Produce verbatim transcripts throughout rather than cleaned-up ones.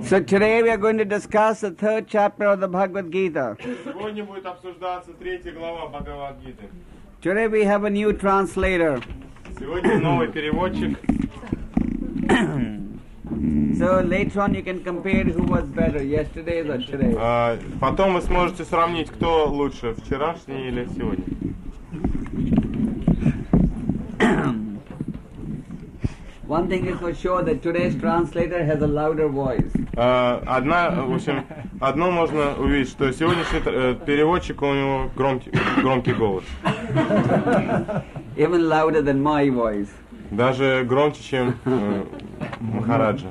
So today we are going to discuss the third chapter of the Bhagavad Gita. Сегодня будет обсуждаться третья глава Бхагавад-гиты. Today we have a new translator. Сегодня новый переводчик. So later on you can compare who was better, yesterday's or today. А, потом вы сможете сравнить, кто лучше, вчерашний или сегодня. One thing is for sure that today's translator has a louder voice. А, одна, в общем, одно можно увидеть, что сегодняшний э, переводчик, у него громкий, громкий голос. Even louder than my voice. Даже громче, чем э, Махараджа.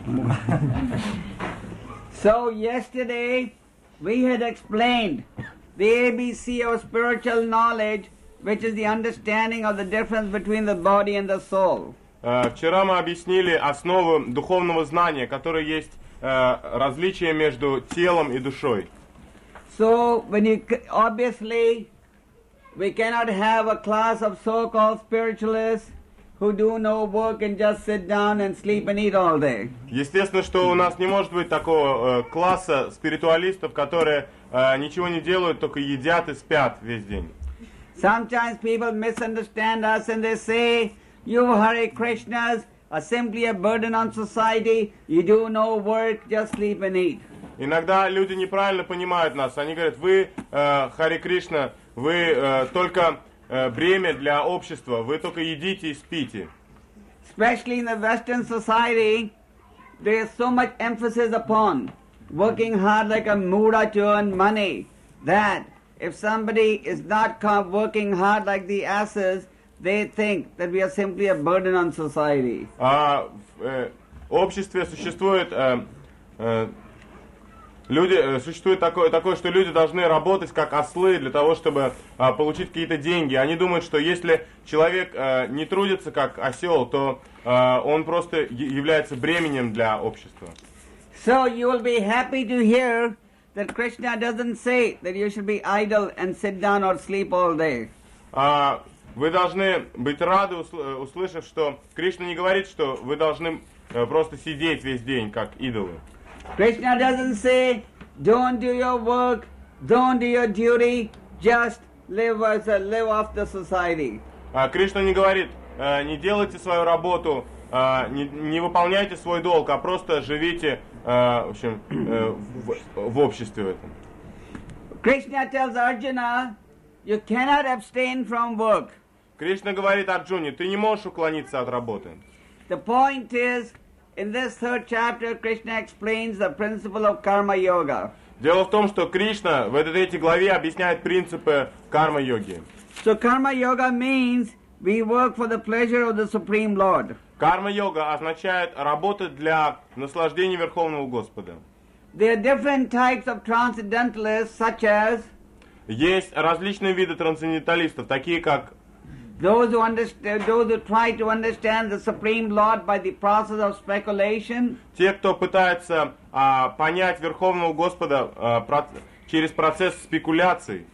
So yesterday we had explained the A B C of spiritual knowledge, which is the understanding of the difference between the body and the soul. Uh, вчера мы объяснили основу духовного знания, которое есть uh, различие между телом и душой. So when you obviously we cannot have a class of so-called spiritualists who do no work and just sit down and sleep and eat all day. Естественно, что у нас не может быть такого uh, класса спиритуалистов, которые uh, ничего не делают, только едят и спят весь день. Sometimes people misunderstand us and they say, you Hare Krishnas are simply a burden on society, you do no work, just sleep and eat. Иногда люди неправильно понимают нас. Они говорят, вы, э, Харе Кришна, вы э, только э, бремя для общества, вы только едите и спите. Especially in the Western society, there is so much emphasis upon working hard like a mura to earn money, that if somebody is not working hard like the asses, they think that we are simply a burden on society. А в э, обществе существует э, э, люди э, существует такое такое, что люди должны работать как ослы для того, чтобы э, получить какие-то деньги. Они думают, что если человек э, не трудится как осел, то э, он просто является бременем для общества. So you will be happy to hear that Krishna doesn't say that you should be idle and sit down or sleep all day. А, Вы должны быть рады, услышав, что Кришна не говорит, что вы должны просто сидеть весь день, как идолы. Krishna doesn't say, don't do your work, don't do your duty, just live as a live off the society. А Кришна не говорит, не делайте свою работу, не, не выполняйте свой долг, а просто живите, в общем, в, в обществе в этом. Krishna tells Arjuna, you cannot abstain from work. Кришна говорит Арджуне, ты не можешь уклониться от работы. The point is, in this third chapter, Krishna explains the principle of karma yoga. Дело в том, что Кришна в этой третьей главе объясняет принципы карма-йоги. So karma yoga means we work for the pleasure of the Supreme Lord. Карма-йога означает работать для наслаждения Верховного Господа. There are different types of transcendentalists, such as есть различные виды трансценденталистов, такие как Those who understand, those who try to understand the Supreme Lord by the process of speculation. Те, кто пытается а, понять Верховного Господа а, про, через процесс спекуляций.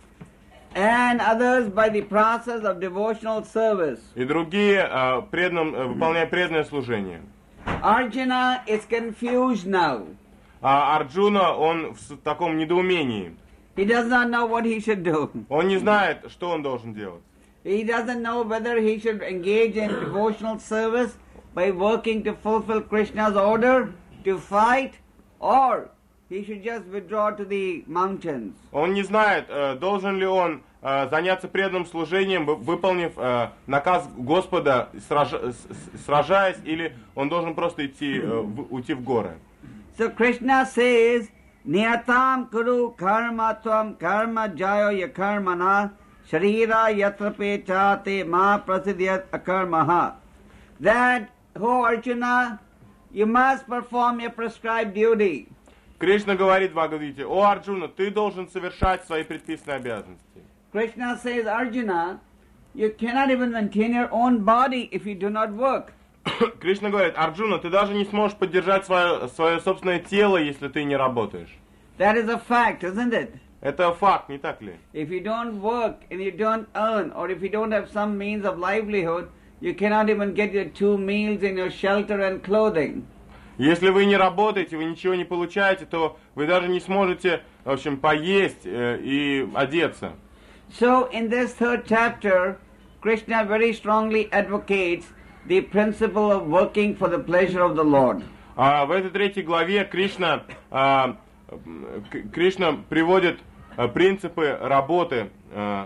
And others by the process of devotional service. И другие а, преданным, выполняя преданное служение. Arjuna is confused now. А Арджуна, он в таком недоумении. He does not know what he should do. Он не знает, что он должен делать. He doesn't know whether he should engage in devotional service by working to fulfill Krishna's order, to fight, or he should just withdraw to the mountains. Он не знает, должен ли он заняться преданным служением, выполнив наказ Господа, сражаясь, или он должен просто идти, уйти в горы. So Krishna says, Niyatam kuru karma tvam karma jayo yakarmana Sharira yatra pechate ma prasidyat akarmaha. That, oh Arjuna, you must perform your prescribed duty. Кришна говорит в Бхагавад-гите, о Арджуна, ты должен совершать свои предписанные обязанности. Krishna says, Arjuna, you cannot even maintain your own body if you do not work. Кришна говорит, Арджуна, ты даже не сможешь поддержать свое, свое собственное тело, если ты не работаешь. That is a fact, isn't it? Это факт, не так ли? If you don't work and you don't earn, or if you don't have some means of livelihood, you cannot even get your two meals and your shelter and clothing. Если вы не работаете, вы ничего не получаете, то вы даже не сможете, в общем, поесть э, и одеться. So in this third chapter, Krishna very strongly advocates the principle of working for the pleasure of the Lord. А в этой третьей главе Кришна, а, Кришна приводит а, принципы работы а,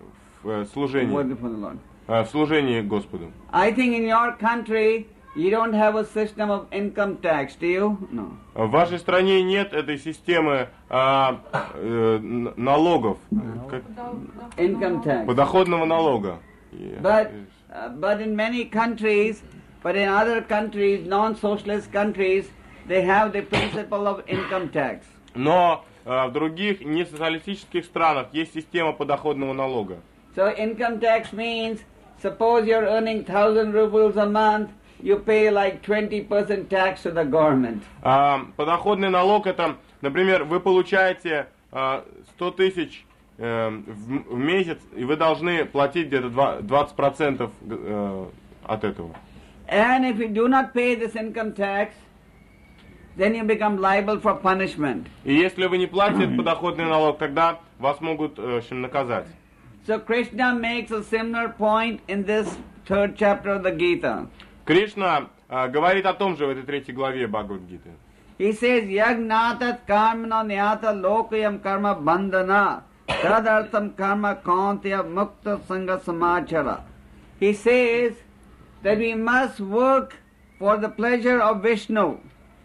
в служении, Working for the Lord. а, в служении Господу. I think in your country you don't have a system of income tax, do you? No. В вашей стране нет этой системы а, э, налогов, как, Income tax. подоходного налога. But uh, but in many countries, but in other countries, non-socialist countries, they have the principle of income tax. Но а, в других несоциалистических странах есть система подоходного налога. So income tax means, suppose you're earning thousand rubles a month, you pay like twenty percent tax to the government. А, подоходный налог это, например, вы получаете а, сто тысяч э, в, в месяц, и вы должны платить где-то двадцать процентов э, от этого. And if you do not pay this income tax, then you become liable for punishment. И если вы не платите подоходный налог, тогда вас могут, в общем, наказать. So Krishna makes a similar point in this third chapter of the Gita. Кришна а, говорит о том же в этой третьей главе Бхагавад-гиты. He says, Yagnatat karmana nyata lokayam karma bandhana tadartham karma kauntya mukta sangha samachara. He says that we must work for the pleasure of Vishnu.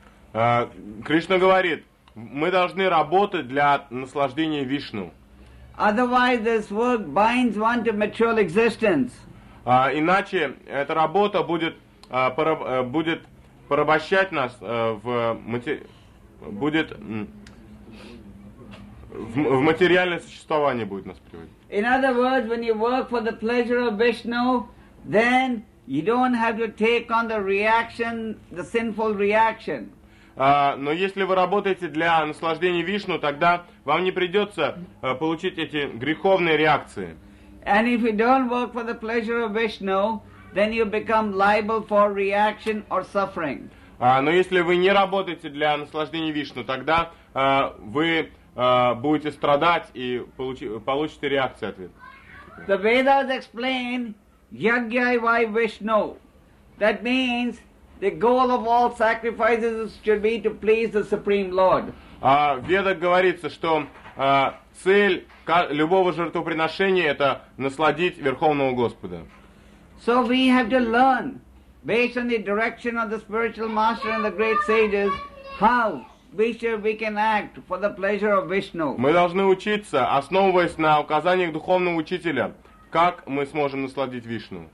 А, Кришна говорит, мы должны работать для наслаждения Вишну. Otherwise this work binds one to material existence. А, иначе эта работа будет, а, пораб, а, будет порабощать нас а, в, мате, будет, м, в, в материальное существование будет нас приводить. In other words, when you work for the pleasure of Vishnu, then you don't have to take on the reaction, the sinful reaction. А, но если вы работаете для наслаждения Вишну, тогда вам не придется а, получить эти греховные реакции. And if you don't work for the pleasure of Vishnu, then you become liable for reaction or suffering. А, но если вы не работаете для наслаждения Вишну, тогда а, вы а, будете страдать и получи, получите реакцию ответ. The Vedas explain Yajna vai Vishnu. That means the goal of all sacrifices should be to please the Supreme Lord. А, в Ведах говорится, что а, цель ка- любого жертвоприношения это насладить Верховного Господа. So we have to learn, based on the direction of the spiritual master and the great sages, how we should we can act for the pleasure of Vishnu. Мы должны учиться, основываясь на указаниях духовного учителя, как мы сможем насладить Вишну.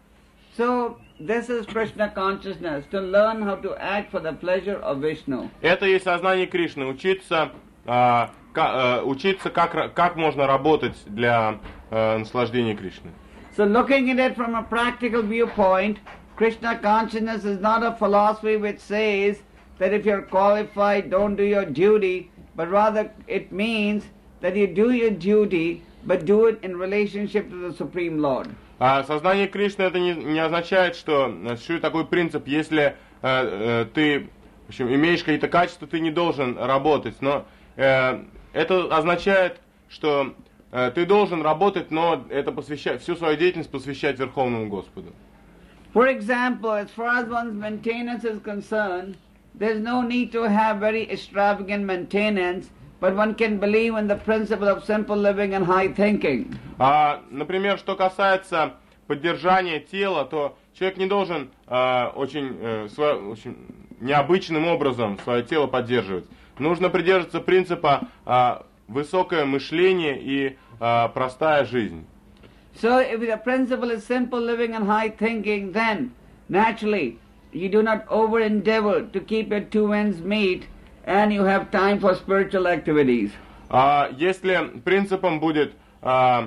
So this is Krishna consciousness, to learn how to act for the pleasure of Vishnu. Это есть сознание Кришны, учиться, а, ка- а, учиться как, как можно работать для а, наслаждения Кришны. So looking at it from a practical viewpoint, Krishna consciousness is not a philosophy which says that if you're qualified, don't do your duty, but rather it means that you do your duty, but do it in relationship to the Supreme Lord. А сознание Кришны это не, не означает, что существует такой принцип, если э, э, ты в общем, имеешь какие-то качества, ты не должен работать. Но э, это означает, что э, ты должен работать, но это посвящать, всю свою деятельность посвящать Верховному Господу. For example, as far as one's maintenance is concerned, there's no need to have very extravagant maintenance, but one can believe in the principle of simple living and high thinking. А, например, что касается поддержания тела, то человек не должен а, очень, э, свое, очень необычным образом свое тело поддерживать. Нужно придерживаться принципа а, высокое мышление и а, простая жизнь. So if the principle is simple living and high thinking, then naturally you do not over endeavor to keep your two ends meet, and you have time for spiritual activities. А, если принципом будет а,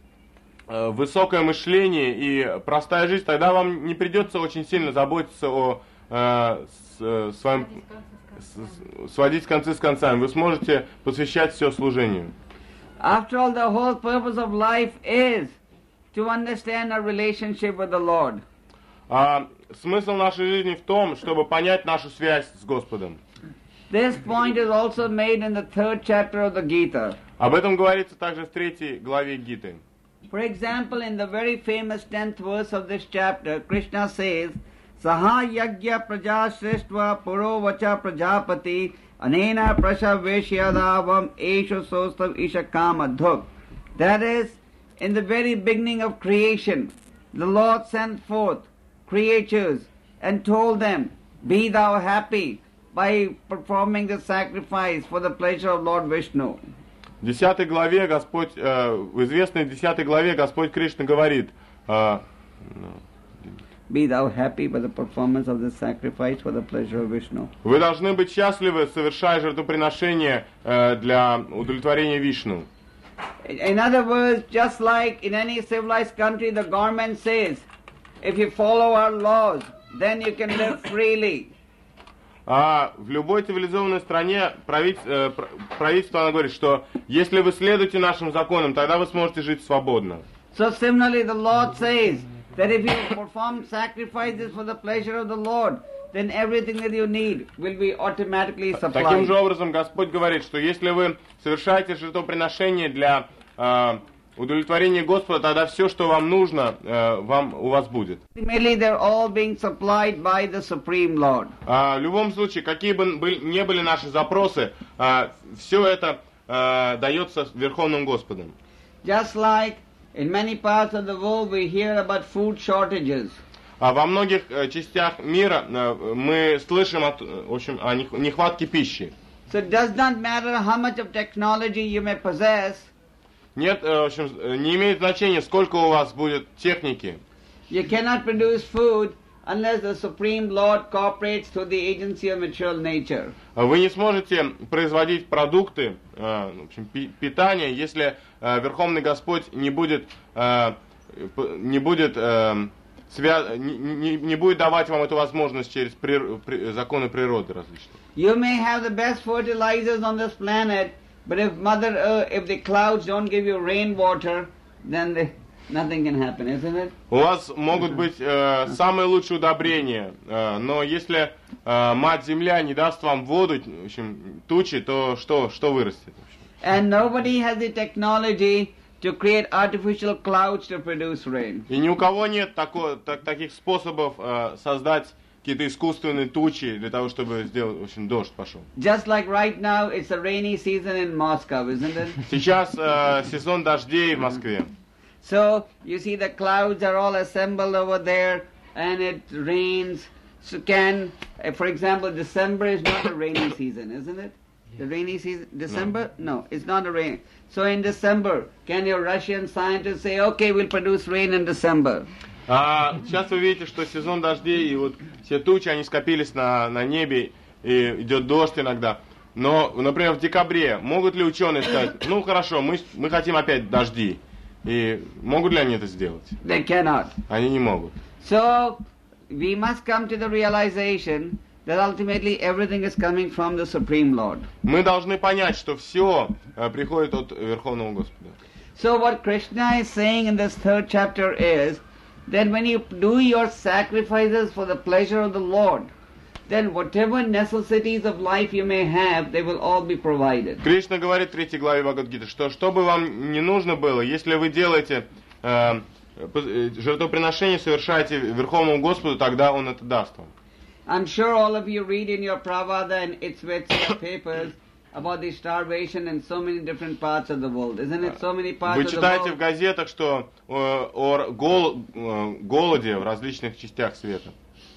а, высокое мышление и простая жизнь, тогда вам не придется очень сильно заботиться о а, с, своем, с, сводить концы с концами. Вы сможете посвящать все служению. After all, the whole purpose of life is to understand our relationship with the Lord. А, смысл нашей жизни в том, чтобы понять нашу связь с Господом. This point is also made in the third chapter of the Gita. Об этом говорится также в третьей главе Гиты. For example, in the very famous tenth verse of this chapter, Krishna says, Saha yagya praja srishtva puro vacha prajapati anena prashaveshyadavam esha sostav ishakam adhuk. That is, in the very beginning of creation, the Lord sent forth creatures and told them, Be thou happy by performing the sacrifice for the pleasure of Lord Vishnu. В десятой главе Господь, э, в известной десятой главе Господь Кришна говорит, э, Be thou happy by the performance of the sacrifice for the pleasure of Vishnu. Вы должны быть счастливы, совершая жертвоприношение э, для удовлетворения Вишну. In other words, just like in any civilized country, the government says, if you follow our laws, then you can live freely. А в любой цивилизованной стране правительство, правительство оно говорит, что если вы следуете нашим законам, тогда вы сможете жить свободно. So similarly, the Lord says that if you perform sacrifices for the pleasure of the Lord, then everything that you need will be automatically supplied. Таким же образом Господь говорит, что если вы совершаете жертвоприношение для э, удовлетворения Господа, тогда все, что вам нужно, э, вам у вас будет. Ultimately, they're all being supplied by the Supreme Lord. А, в любом случае, какие бы были, не были наши запросы, а, все это а, дается Верховным Господом. Just like in many parts of the world we hear about food shortages. А во многих э, частях мира э, мы слышим от, в общем, о нех- нехватке пищи. So it does not matter how much of technology you may possess. Нет, э, в общем, не имеет значения, сколько у вас будет техники. You cannot produce food unless the Supreme Lord cooperates through the agency of material nature. Вы не сможете производить продукты, э, в общем, пи- питание, если э, Верховный Господь не будет, э, п- не будет, э, свя- не, не- не будет давать вам эту возможность через прир- при- законы природы различные. You may have the best fertilizers on this planet, but if Mother Earth, if the clouds don't give you rainwater, then the, nothing can happen, isn't it? У вас могут быть э, самые лучшие удобрения, э, но если э, Мать Земля не даст вам воду, в общем, тучи, то что, что вырастет? В общем? And nobody has the technology to create artificial clouds to produce rain. И ни у кого нет тако, так, таких способов э, создать какие-то искусственные тучи для того, чтобы сделать, в общем, дождь пошел. Just like right now, it's a rainy season in Moscow, isn't it? Сейчас э, сезон дождей в Москве. So, you see the clouds are all assembled over there, and it rains. So can, uh, for example, December is not a rainy season, isn't it? The rainy season, December? No, it's not a rain. So in December, can your Russian scientists say, okay, we'll produce rain in December? А сейчас вы видите, что сезон дождей, и вот все тучи, они скопились на, на небе, и идет дождь иногда. Но, например, в декабре могут ли ученые сказать, ну хорошо, мы, мы хотим опять дожди. И могут ли они это сделать? They cannot. Они не могут. So, we must come to the realization that ultimately everything is coming from the Supreme Lord. Мы должны понять, что все э, приходит от Верховного Господа. So what Krishna is saying in this third chapter is that when you do your sacrifices for the pleasure of the Lord, then whatever necessities of life you may have, they will all be provided. Кришна говорит в третьей главе Бхагавад-гиты, что что бы вам не нужно было, если вы делаете э, э, жертвоприношение, совершаете Верховному Господу, тогда Он это даст вам. I'm sure all of you read in your Pravada and Itsvetsa papers about the starvation in so many different parts of the world. Isn't it so many parts Вы of the читаете в world? газетах, что э, о гол, э, голоде в различных частях света.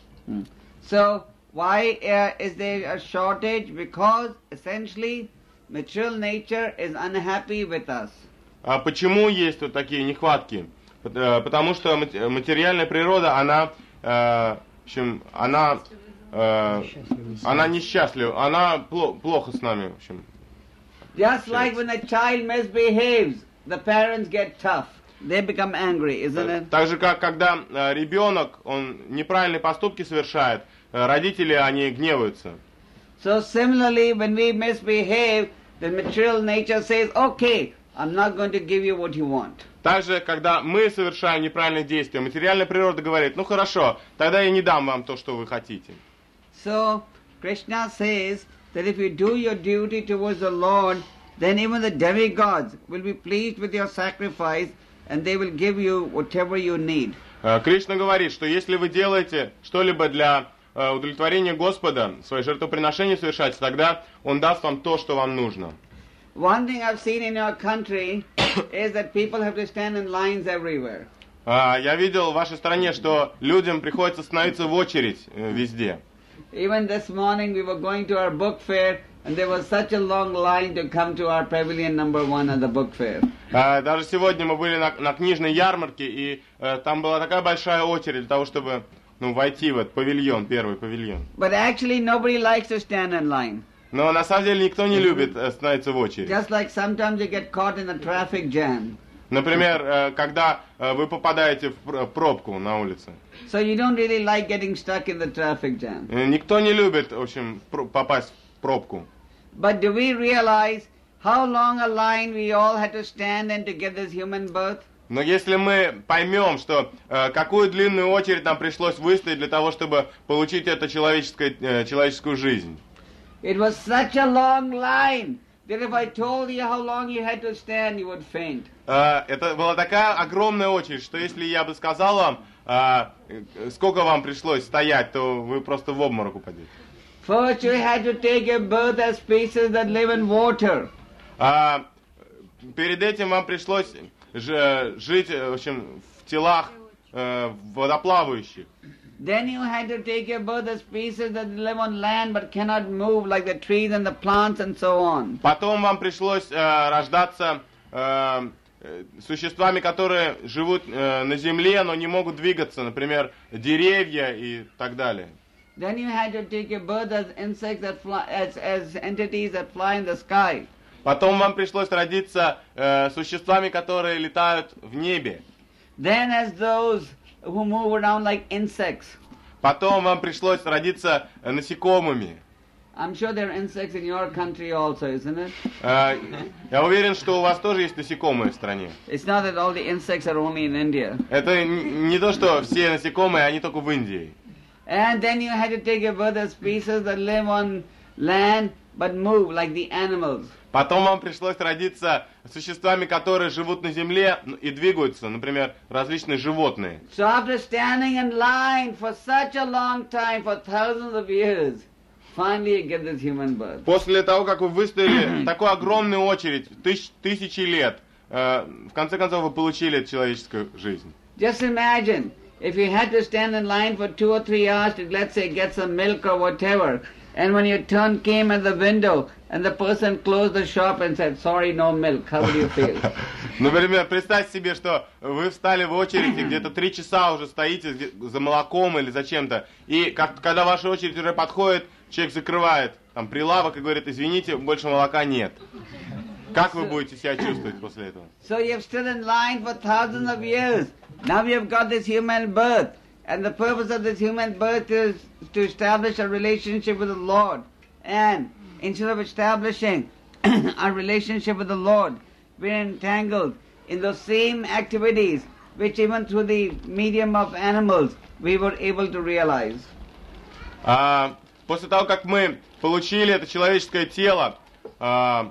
So, why uh, is there a shortage? Because essentially material nature is unhappy with us. А почему есть вот такие нехватки? Пот- э, Потому что мат- материальная природа, она, э, в общем, она, э, она несчастлива, она пло- плохо с нами, в общем. Just like when a child misbehaves, the parents get tough. They become angry, isn't it? Так же, как когда э, ребенок, он неправильные поступки совершает, э, родители, они гневаются. So similarly, when we misbehave, the material nature says, okay, I'm not going to give you what you want. Также, когда мы совершаем неправильные действия, материальная природа говорит, ну хорошо, тогда я не дам вам то, что вы хотите. So, Krishna says that if you do your duty towards the Lord, then even the demigods will be pleased with your sacrifice and they will give you whatever you need. Кришна говорит, что если вы делаете что-либо для удовлетворения Господа, свои жертвоприношения совершаете, тогда Он даст вам то, что вам нужно. One thing I've seen in your country is that people have to stand in lines everywhere. Я видел в вашей стране, что людям приходится становиться в очередь везде. Even this morning we were going to our book fair and there was such a long line to come to our pavilion number one at the book fair. Даже сегодня мы были на, на книжной ярмарке, и uh, там была такая большая очередь для того, чтобы ну, войти в этот павильон, первый павильон. But actually nobody likes to stand in line. Но на самом деле никто не любит становиться в очередь. Just like sometimes you get caught in a traffic jam. Например, когда вы попадаете в пробку на улице. So you don't really like getting stuck in the traffic jam. Никто не любит, в общем, попасть в пробку. But do we realize how long a line we all had to stand in to get this human birth? Но если мы поймем, что э, какую длинную очередь нам пришлось выстоять для того, чтобы получить эту человеческую, э, человеческую жизнь. It was such a long line that if I told you how long you had to stand, you would faint. Э, это была такая огромная очередь, что если я бы сказал вам, э, сколько вам пришлось стоять, то вы просто в обморок упадете. First you had to take your birth as species that live in water. Э, перед этим вам пришлось жить, в общем, в телах э, водоплавающих. Then you had to take your birth as species that live on land but cannot move, like the trees and the plants and so on. Потом вам пришлось э, рождаться э, существами, которые живут э, на земле, но не могут двигаться, например, деревья и так далее. Then you had to take your birth as insects that fly, as, as entities that fly in the sky. Потом вам пришлось родиться э, существами, которые летают в небе. Then as those who move around like insects. Потом вам пришлось родиться насекомыми. I'm sure there are insects in your country also, isn't it? Э, я уверен, что у вас тоже есть насекомые в стране. It's not that all the insects are only in India. Это не то, что все насекомые, они только в Индии. And then you had to take your birth as species that live on land but move like the animals. Потом вам пришлось родиться существами, которые живут на земле и двигаются, например, различные животные. So after standing in line for such a long time, for thousands of years, finally you get this human birth. После того, как вы выстояли такую огромную очередь, тысяч, тысячи лет, э, в конце концов вы получили человеческую жизнь. Just imagine, if you had to stand in line for two or three hours to, let's say, get some milk or whatever, and when your turn came at the window, and the person closed the shop and said, sorry, no milk, how would you feel? Например, представьте себе, что вы встали в очередь, и где-то три часа уже стоите за молоком или за чем-то, и как, когда ваша очередь уже подходит, человек закрывает там прилавок и говорит, извините, больше молока нет. Как вы будете себя чувствовать после этого? So you've stood in line for thousands of years. Now you've got this human birth. And the purpose of this human birth is to establish a relationship with the Lord. And instead of establishing a relationship with the Lord, we're entangled in those same activities which even through the medium of animals we were able to realize. А, после того, как мы получили это человеческое тело, а,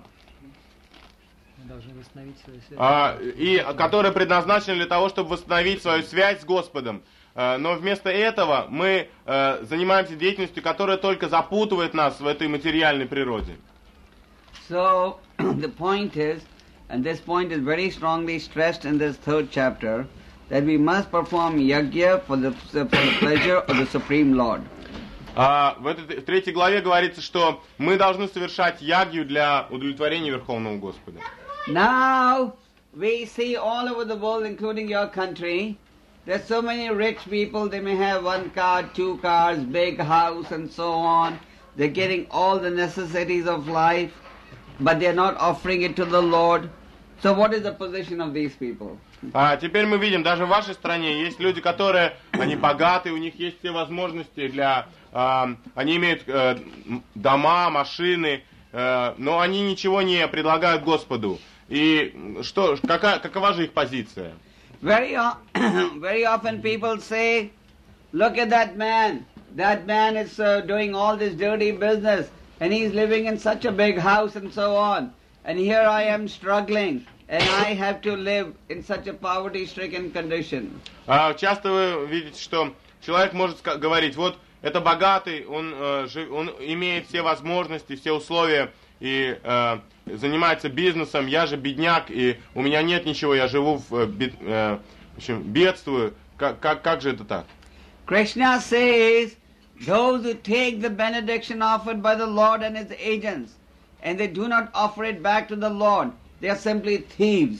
а, и которое предназначено для того, чтобы восстановить свою связь с Господом, но вместо этого мы э, занимаемся деятельностью, которая только запутывает нас в этой материальной природе. So the point is, and this point is very strongly stressed in this third chapter, that we must perform yajna for the, for the pleasure of the Supreme Lord. А, в этой в третьей главе говорится, что мы должны совершать ягью для удовлетворения Верховного Господа. Now we see all over the world, including your country, there's so many rich people, they may have one car, two cars, big house and so on. They're getting all the necessities of life, but they're not offering it to the Lord. So what is the position of these people? А теперь мы видим, даже в вашей стране есть люди, которые, они богатые, у них есть все возможности для, э, они имеют э, дома, машины, э, но они ничего не предлагают Господу. И что, какая, какова же их позиция? Very, o- very often people say, look at that man. That man is uh, doing all this dirty business and he's living in such a big house and so on. And here I am struggling and I have to live in such a poverty-stricken condition. А, часто вы видите, что человек может ска- говорить, вот это богатый, он, э, жи- он имеет все возможности, все условия и э, занимается бизнесом, я же бедняк, и у меня нет ничего, я живу в, бед, э, в общем, бедствую. Как, как, как же это так? Krishna says, those who take the benediction offered by the Lord and His agents, and they do not offer it back to the Lord, they are simply thieves.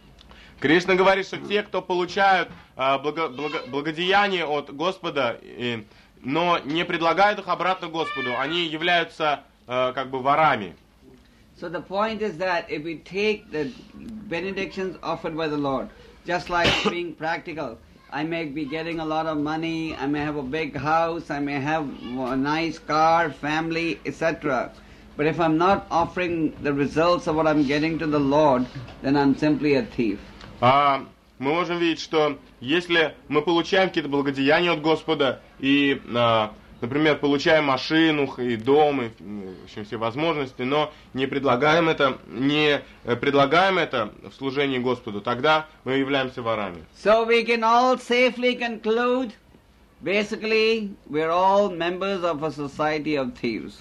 Кришна говорит, что те, кто получают э, благо, благо, благодеяние от Господа, и, но не предлагают их обратно Господу, они являются э, как бы ворами. So the point is that if we take the benedictions offered by the Lord, just like being practical, I may be getting a lot of money, I may have a big house, I may have a nice car, family, et cetera. But if I'm not offering the results of what I'm getting to the Lord, then I'm simply a thief. А, мы можем видеть, что если мы получаем какие-то благодеяния от Господа и, а, например, получаем машину и дом и в общем, все возможности, но не предлагаем это, не предлагаем это в служении Господу, тогда мы являемся ворами. So we can all safely conclude, basically, we're all members of a society of thieves.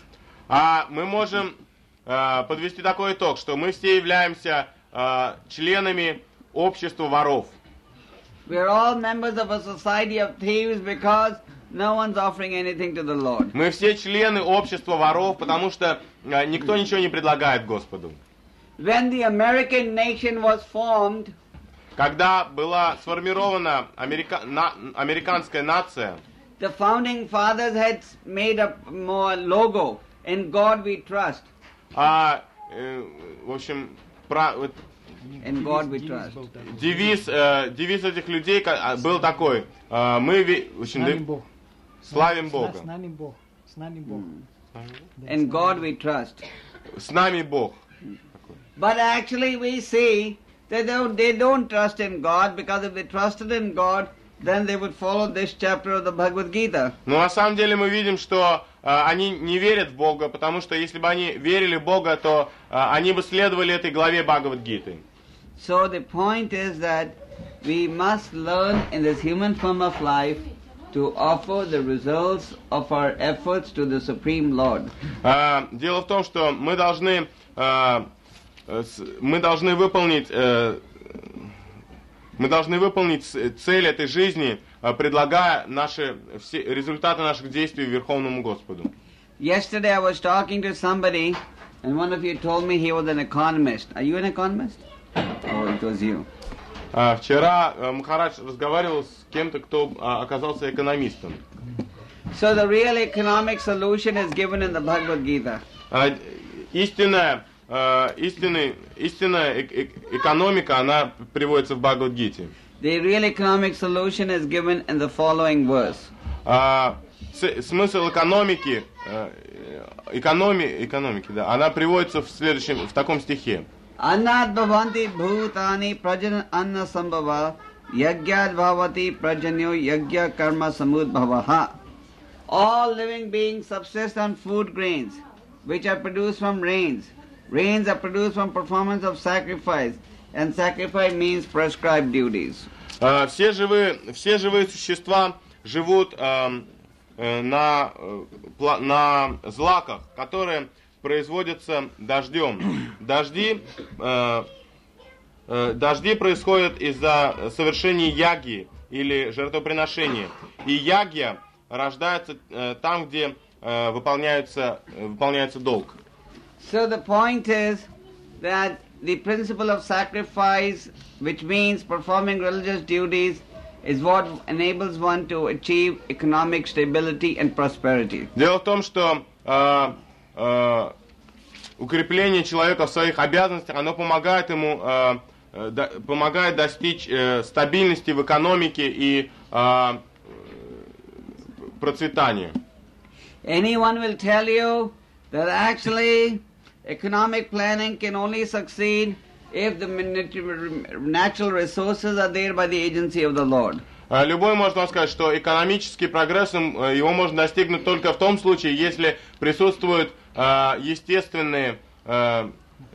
А мы можем а, подвести такой итог, что мы все являемся а, членами общества воров. We're all members of a society of thieves because no one's offering anything to the Lord. Мы все члены общества воров, потому что а, никто ничего не предлагает Господу. When the American nation was formed, Когда была сформирована америка... на... американская нация, the founding fathers had made a more logo, "In God we trust." а, э, в общем, про... вот In God we trust. девиз, э, девиз этих людей ка- был такой: э, мы ви... в общем, Славим да- Бог. славим С Бога. нами Бог. С нами Бог. In God we trust. С нами Бог. But actually we see that they don't, they don't trust in God, because if they trusted in God, then they would follow this chapter of the Bhagavad Gita. Но на самом деле мы видим, что э, они не верят в Бога, потому что если бы они верили в Бога, то э, они бы следовали этой главе Бхагавад-гиты. So the point is that we must learn in this human form of life to offer the results of our efforts to the Supreme Lord. Э, дело в том, что мы должны, э, э, с- мы должны выполнить, э, мы должны выполнить с- цель этой жизни, э, предлагая наши все результаты наших действий Верховному Господу. Yesterday I was talking to somebody, and one of you told me he was an economist. Are you an economist? Oh, it was you. А, Вчера э, Махарадж разговаривал с кем-то, кто а, оказался экономистом. So the real economic solution is given in the Bhagavad Gita. А, Истинная, э, истинный, истинная э- э- экономика, она приводится в Бхагавад-гите. The real economic solution is given in the following verse. А, с- Смысл экономики, э, экономи, экономики, да, она приводится в следующем, в таком стихе. Annat bhavanti bhutani prajan anna sambhava yagyad bhavati prajanyo yagya karma samudbhavaha. All living beings subsist on food grains, which are produced from rains. Rains are produced from performance of sacrifice, and sacrifice means prescribed duties. А, Все живые, все живые существа живут э, э, на, э, пла- на злаках, которые производятся дождем. Дожди, э, э, дожди происходят из-за совершения ягьи или жертвоприношения. И ягья рождается э, там, где э, выполняется, э, выполняется долг. So the point is that the principle of sacrifice, which means performing religious duties, is what enables one to achieve economic stability and prosperity. Дело в том, что э, э, укрепление человека в своих обязанностях, оно помогает ему, э, э, до- помогает достичь э, стабильности в экономике и э, процветания. Anyone will tell you that actually economic planning can only succeed if the natural resources are there by the agency of the Lord. Любой может вам сказать, что экономический прогресс, его можно достигнуть только в том случае, если присутствуют э, естественные, э,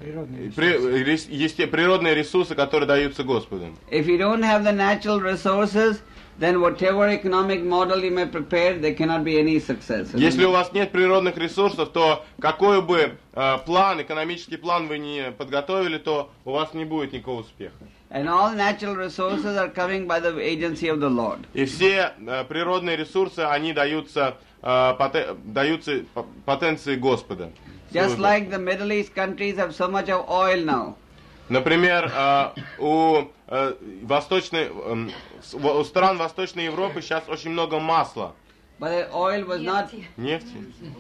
при, есте, природные ресурсы, которые даются Господом. If you don't have the natural resources, then whatever economic model you may prepare, there cannot be any success. Если у вас нет природных ресурсов, то какой бы э, план, экономический план вы не подготовили, то у вас не будет никакого успеха. And all natural resources are coming by the agency of the Lord. И все э, природные ресурсы, они даются, э, поте, даются потенции Господа. Just like the Middle East countries have so much of oil now. Например, э, у, э, восточной, э, у стран Восточной Европы сейчас очень много масла. But the oil was not... Нефти?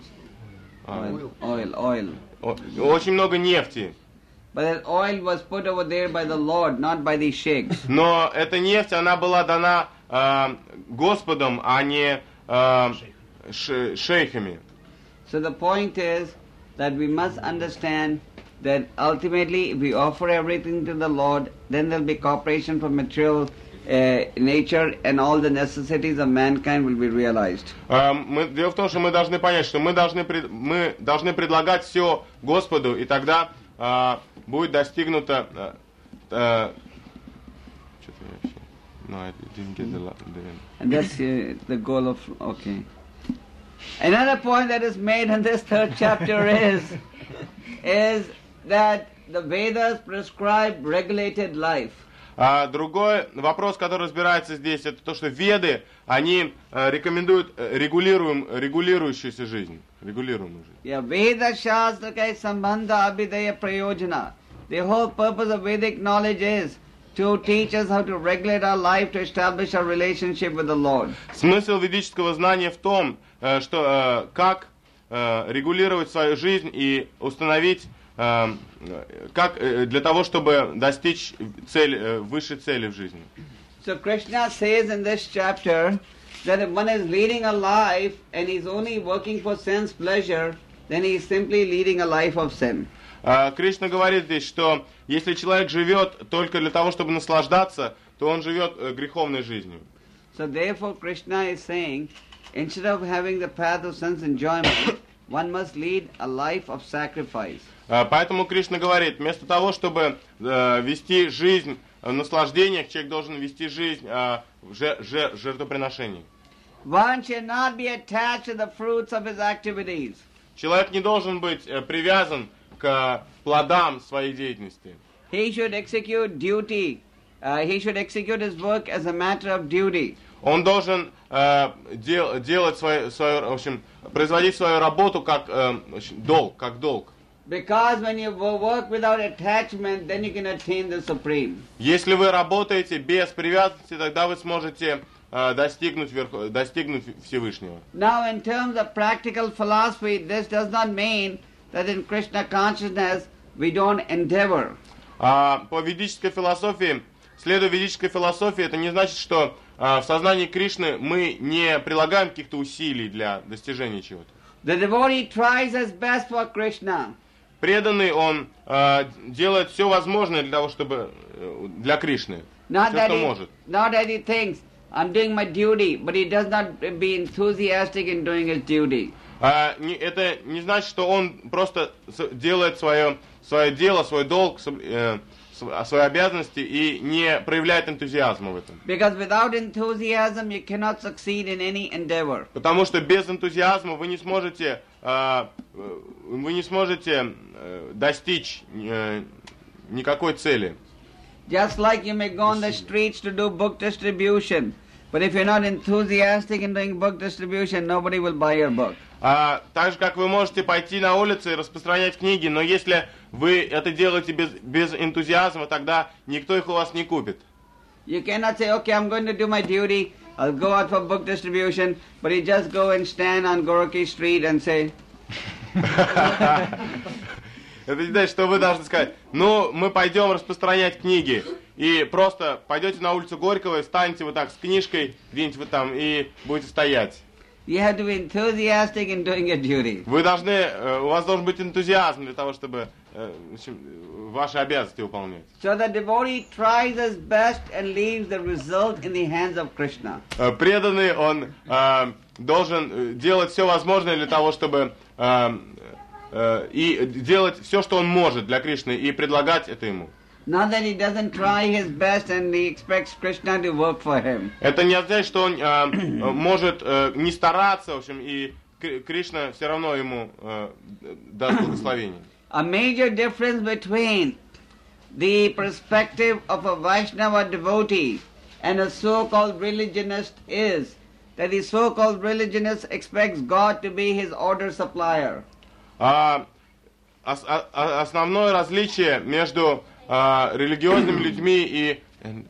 Oil, oil, oil. О, очень много нефти. But that oil was put over there by the Lord, not by the sheikhs. Но эта нефть, она была дана э, Господом, а не э, ш, шейхами. So the point is that we must understand that ultimately if we offer everything to the Lord, then there will be cooperation for material uh, nature and all the necessities of mankind will be realized. Э, мы, дело в том, что мы должны понять, что мы должны, пред, мы должны предлагать все Господу, и тогда э, будет достигнуто... Э, э, что-то я вообще... No, I didn't get the... the And that's uh, the goal of... Okay. Another point that is made in this third chapter is, is that the Vedas prescribe regulated life. А другой вопрос, который разбирается здесь, это то, что Веды, они э, рекомендуют э, регулируем, регулирующуюся жизнь. Регулируемую жизнь. Yeah, Veda Shastra Kai Sambandha Abhidaya Prayojana. The whole purpose of Vedic knowledge is to teach us how to regulate our life, to establish our relationship with the Lord. Смысл ведического знания в том, э, что э, как э, регулировать свою жизнь и установить, э, как э, для того, чтобы достичь цель, э, высшей цели в жизни. So Krishna says in this chapter that if one is leading a life and is only working for sense pleasure, then he is simply leading a life of sin. Uh, Кришна говорит здесь, что если человек живет только для того, чтобы наслаждаться, то он живет uh, греховной жизнью. So therefore Krishna is saying, instead of having the path of sense enjoyment, one must lead a life of sacrifice. Uh, поэтому Кришна говорит, вместо того, чтобы uh, вести жизнь в наслаждениях, человек должен вести жизнь uh, в же, же, жертвоприношении. One should not be attached to the fruits of his activities. Человек не должен быть uh, привязан к плодам своей деятельности. He should execute duty. Uh, he should execute his work as a matter of duty. Он должен э, дел, делать свою, свою, в общем, производить свою работу как э, долг, как долг. Because when you work without attachment, then you can attain the supreme. Если вы работаете без привязанности, тогда вы сможете э, достигнуть, верх, достигнуть Всевышнего. Now, in terms of practical philosophy, this does not mean that in Krishna consciousness we don't endeavor. А по ведической философии, следуя ведической философии, это не значит, что а, в сознании Кришны мы не прилагаем каких-то усилий для достижения чего-то. The devotee tries his best for Krishna. Преданный, он а, делает все возможное для того, чтобы для Кришны. Not Все, that, что he, может. not that he thinks, I'm doing my duty, but he does not be enthusiastic in doing his duty. А, не, это не значит, что он просто делает свое, свое дело, свой долг, э, свои обязанности и не проявляет энтузиазма в этом. Because without enthusiasm you cannot succeed in any endeavor. Потому что без энтузиазма вы не сможете, э, вы не сможете э, достичь э, никакой цели. Just like you may go on the streets to do book distribution, but if you're not enthusiastic in doing book distribution, nobody will buy your book. А, так же, как вы можете пойти на улицы и распространять книги, но если вы это делаете без, без энтузиазма, тогда никто их у вас не купит. You cannot say, okay, I'm going to do my duty, I'll go out for book distribution, but you just go and stand on Gorky Street and say... Это не значит, что вы должны сказать, ну, мы пойдем распространять книги, и просто пойдете на улицу Горького и станете вот так с книжкой где-нибудь вот там и будете стоять. You have to be enthusiastic in doing your duty. Вы должны, у вас должен быть энтузиазм для того, чтобы э, в общем, ваши обязанности выполнять. So the devotee tries his best and leaves the result in the hands of Krishna. Э, преданный, он э, должен делать все возможное для того, чтобы э, э, и делать все, что он может для Кришны, и предлагать это ему. Not that he doesn't try his best and he expects Krishna to work for him. Это не означает, что он э, может э, не стараться, в общем, и Кришна все равно ему э, даст благословение. A major difference between the perspective of a Vaishnava devotee and a so-called religionist is that the so-called religionist expects God to be his order supplier. А, ос, а, основное различие между а, религиозными людьми и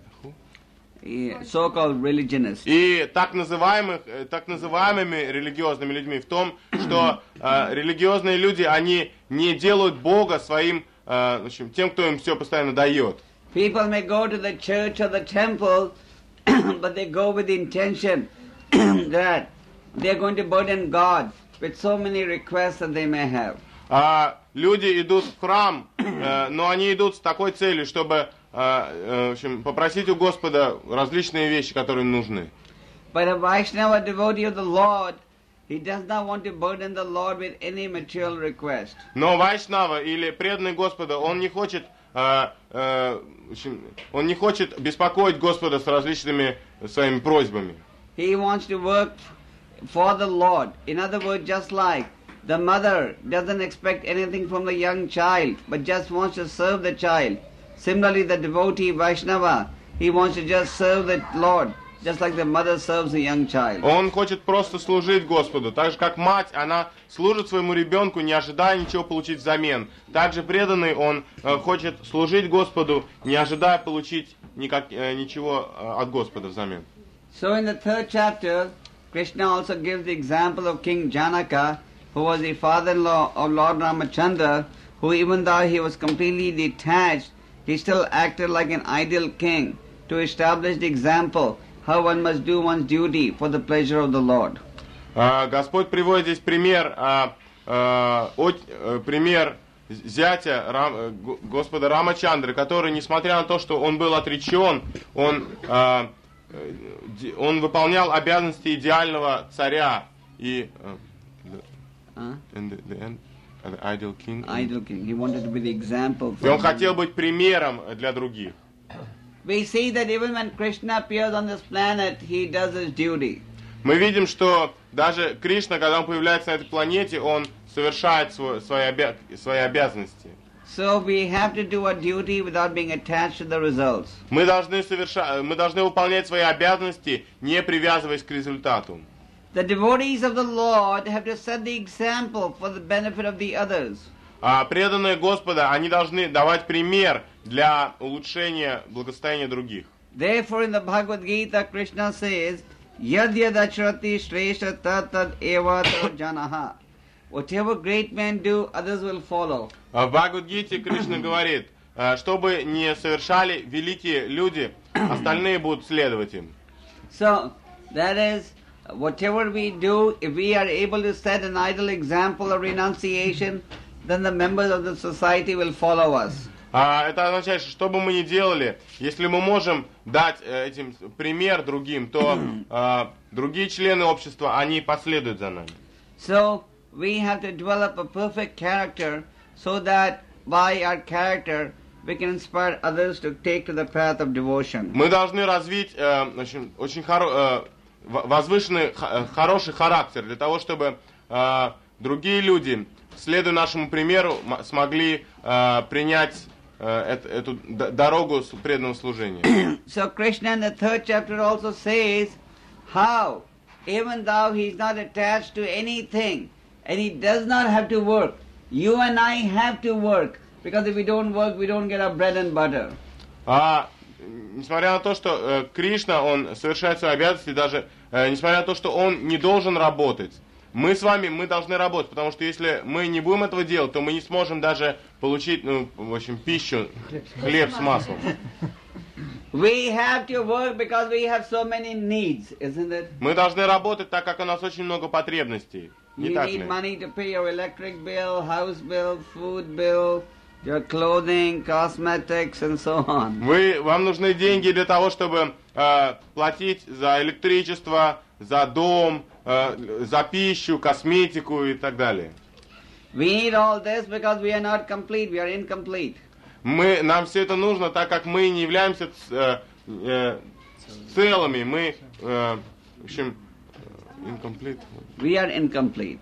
So-called religionists. И так, называемых, так называемыми религиозными людьми в том, что э, религиозные люди, они не делают Бога своим, э, в общем, тем, кто им все постоянно дает. People may go to the church or the temple, but they go with the intention that they are going to burden God with so many requests that they may have. А люди идут в храм, э, но они идут с такой целью, чтобы в общем, попросить у Господа различные вещи, которые им нужны. But a Vaishnava devotee of the Lord, he does not want to burden the Lord with any material request. Но Вайшнава или преданный Господа, он не хочет, э, э, в общем, он не хочет беспокоить Господа с различными своими просьбами. He wants to work for the Lord. In other words, just like the mother doesn't expect anything from the young child, but just wants to serve the child. Similarly, the devotee Vaishnava, he wants to just serve the Lord, just like the mother serves a young child. Он хочет просто служить Господу, так же как мать, она служит своему ребенку, не ожидая ничего получить взамен. Также преданный, он э, хочет служить Господу, не ожидая получить никак, э, ничего э, от Господа взамен. So in the third chapter, Krishna also gives the example of King Janaka, who was the father-in-law of Lord Ramachandra, who even though he was completely detached, he still acted like an ideal king to establish the example how one must do one's duty for the pleasure of the Lord. Uh, Господь приводит здесь пример, uh, uh, от, uh, пример зятя Рам, Господа Рамачандры, который, несмотря на то, что он был отречен, он, uh, он выполнял обязанности идеального царя и uh, uh? in the, the end, the ideal king. Ideal king. He wanted to be the example. И он хотел быть примером для других. We see that even when Krishna appears on this planet, he does his duty. Мы видим, что даже Кришна, когда он появляется на этой планете, он совершает свой, свои, обя... свои обязанности. So we have to do our duty without being attached to the results. Мы должны, соверша... Мы должны выполнять свои обязанности, не привязываясь к результату. The devotees of the Lord have to set the example for the benefit of the others. А преданные Господа, они должны давать пример для улучшения благосостояния других. Therefore, in the Bhagavad Gita, Krishna says, Yad yad achrati shresha tat tad eva janaha. Whatever great men do, others will follow. В Бхагавад-гите Кришна говорит, что бы не совершали великие люди, остальные будут следовать им. So, that is, whatever we do, if we are able to set an ideal example of renunciation, then the members of the society will follow us. А, это означает, что что бы мы ни делали, если мы можем дать э, этим пример другим, то э, другие члены общества, они последуют за нами. So, we have to develop a perfect character so that by our character we can inspire others to take to the path of devotion. Мы должны развить э, очень, очень хоро, э, возвышенный, х, хороший характер для того, чтобы э, другие люди, следуя нашему примеру, смогли э, принять э, эту, эту дорогу преданного служения. So Krishna in the third chapter also says how even though he is not attached to anything and he does not have to work, you and I have to work because if we don't work, we don't get our bread and butter. А, несмотря на то, что э, Кришна, он совершает свои обязанности, даже э, несмотря на то, что он не должен работать, мы с вами, мы должны работать, потому что если мы не будем этого делать, то мы не сможем даже получить, ну, в общем, пищу, хлеб с маслом. We have to work because we have so many needs, isn't it? Мы должны работать, так как у нас очень много потребностей. Не You так need ли? money to pay your electric bill, house bill, food bill, your clothing, cosmetics, and so on. Вы, вам нужны деньги для того, чтобы э, платить за электричество, за дом, э, за пищу, косметику и так далее. We need all this because we are not complete, we are incomplete. Мы, нам все это нужно, так как мы не являемся э, э, целыми, мы, э, в общем, incomplete. We are incomplete.